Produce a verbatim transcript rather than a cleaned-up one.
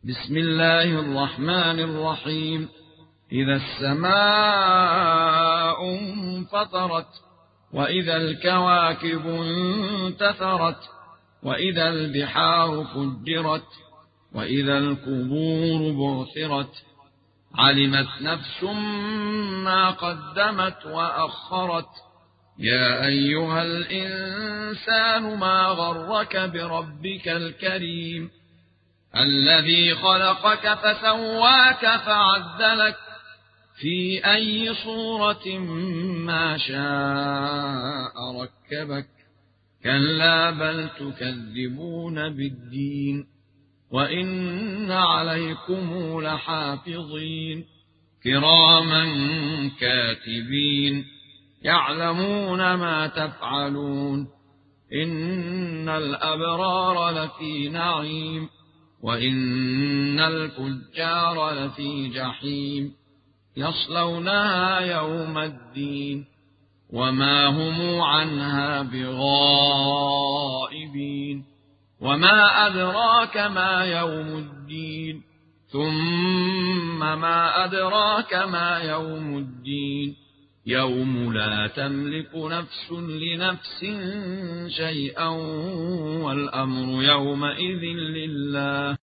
بسم الله الرحمن الرحيم. إذا السماء انفطرت، وإذا الكواكب انتثرت، وإذا البحار فجرت، وإذا القبور بعثرت، علمت نفس ما قدمت وأخرت. يا أيها الإنسان ما غرك بربك الكريم، الذي خلقك فسواك فعدلك في أي صورة ما شاء ركبك. كلا بل تكذبون بالدين، وإن عليكم لحافظين كراما كاتبين يعلمون ما تفعلون. إن الأبرار لفي نعيم، وإن الفجار لفي جحيم، يصلونها يوم الدين وما هم عنها بغائبين. وما أدراك ما يوم الدين، ثم ما أدراك ما يوم الدين، يوم لا تملك نفس لنفس شيئا والأمر يومئذ لله.